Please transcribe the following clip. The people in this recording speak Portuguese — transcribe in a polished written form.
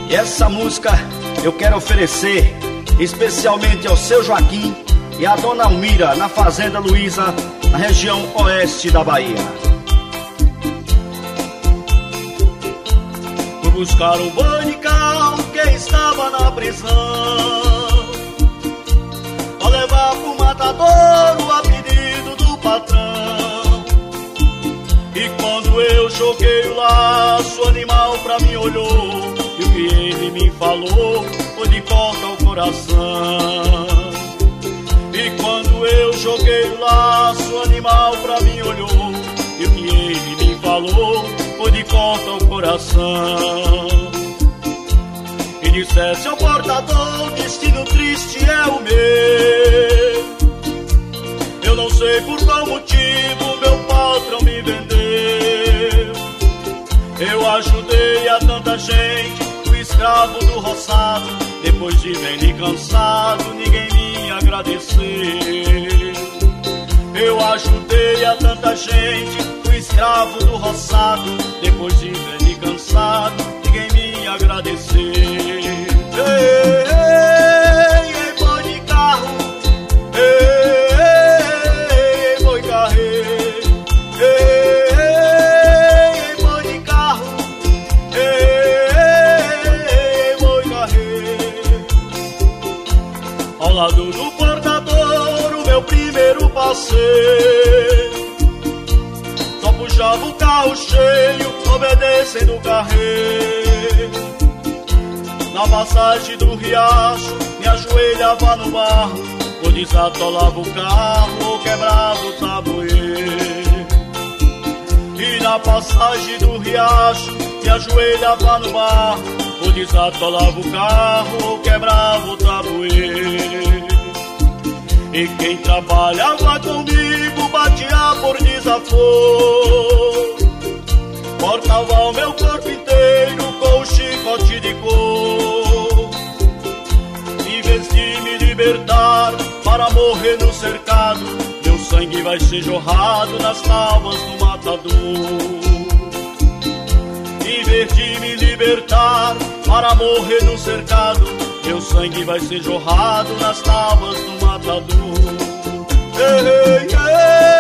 E essa música eu quero oferecer especialmente ao seu Joaquim e à dona Almira, na Fazenda Luiza, na região oeste da Bahia. Fui buscar o Banical que estava na prisão, pra levar pro matadouro a pedido do patrão. E quando eu joguei o laço, o animal pra mim olhou, e o que ele me falou foi de corta ao coração. E quando eu joguei o laço, o animal pra mim olhou, e o que ele me falou foi de corta ao coração. E dissesse ao portador, destino triste é o meu. Eu não sei por qual motivo meu patrão me vendeu. Eu ajudei a tanta gente, o escravo do roçado, depois de velho e cansado, ninguém me agradeceu. Eu ajudei a tanta gente, o escravo do roçado, depois de velho e cansado, ninguém me agradeceu. Ei, ei, ei, boi de carro, ei, ei, ei, boi carreiro, ei, ei, ei, boi de carro, ei, ei, ei, boi carreiro. Ao lado do portador, o meu primeiro passeio, só puxava o carro cheio, obedecendo o carreiro. Na passagem do riacho, me ajoelhava no barro, ou desatolava o carro, ou quebrava o tabueiro. E na passagem do riacho, me ajoelhava no barro, ou desatolava o carro, ou quebrava o tabueiro. E quem trabalhava comigo batia por desaforo, cortava o meu corpo inteiro com o chicote de cor. Em vez de me libertar para morrer no cercado, meu sangue vai ser jorrado nas tábuas do matador. Em vez de me libertar para morrer no cercado, meu sangue vai ser jorrado nas tábuas do matador. Ei, ei, ei.